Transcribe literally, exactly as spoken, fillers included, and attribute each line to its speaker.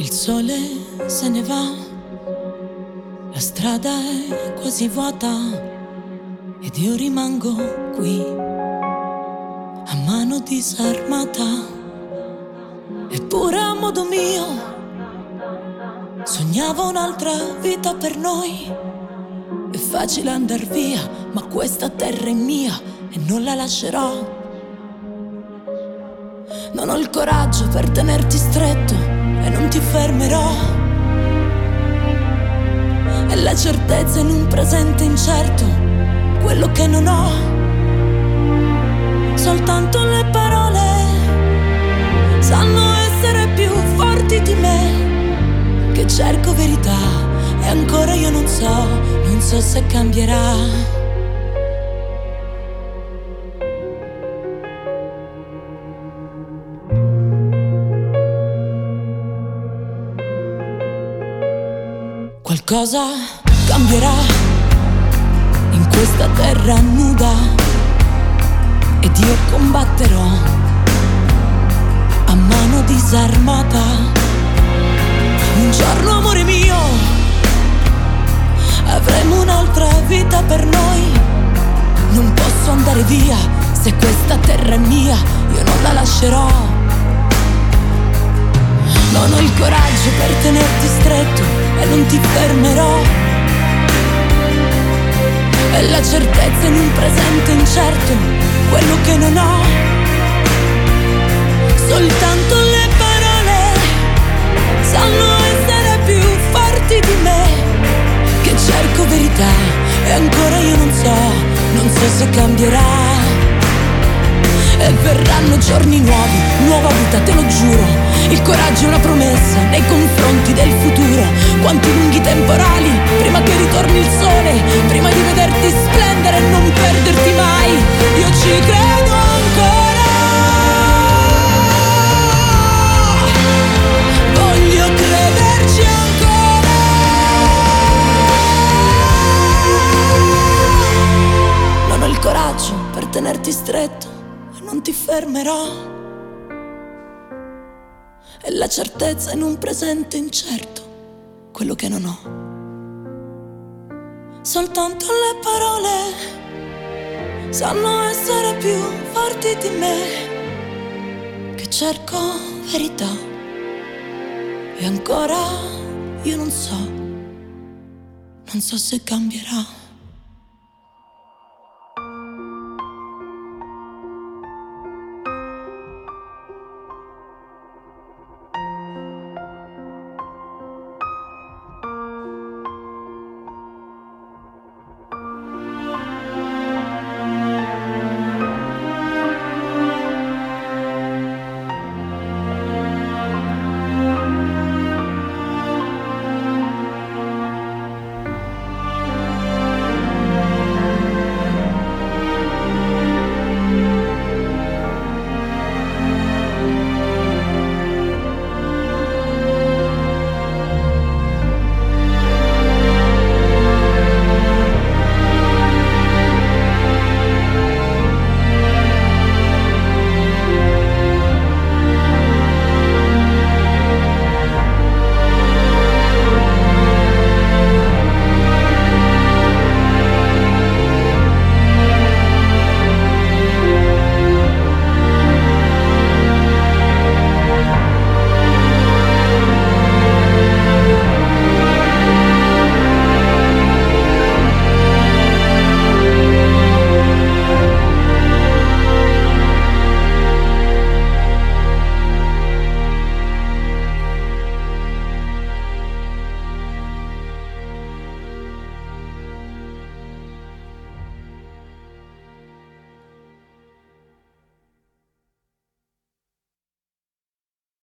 Speaker 1: Il sole se ne va, la strada è quasi vuota ed io rimango qui, a mano disarmata. Eppure a modo mio sognavo un'altra vita per noi. È facile andar via, ma questa terra è mia e non la lascerò. Non ho il coraggio per tenerti stretto e non ti fermerò. È la certezza in un presente incerto, quello che non ho. Soltanto le parole sanno essere più forti di me, che cerco verità e ancora io non so, non so se cambierà. Qualcosa cambierà in questa terra nuda ed io combatterò a mano disarmata. Un giorno, amore mio, avremo un'altra vita per noi. Non posso andare via, se questa terra è mia, io non la lascerò. Non ho il coraggio per tenerti stretto e non ti fermerò. È la certezza in un presente incerto, quello che non ho. Soltanto le parole sanno essere più forti di me, che cerco verità e ancora io non so, non so se cambierà. E verranno giorni nuovi, nuova vita, te lo giuro. Il coraggio è una promessa nei confronti del futuro. Quanti lunghi temporali, prima che ritorni il sole, prima di vederti splendere e non perderti mai. Io ci credo ancora, voglio crederci ancora. Non ho il coraggio per tenerti stretto, non ti fermerò. È la certezza in un presente incerto, quello che non ho. Soltanto le parole sanno essere più forti di me, che cerco verità e ancora io non so, non so se cambierà.